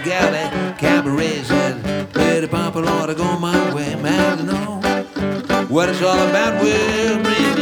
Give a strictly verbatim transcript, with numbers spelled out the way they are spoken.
gal at cabaret said, Betty Papa ought to go my way. Man, I know what it's all about with me.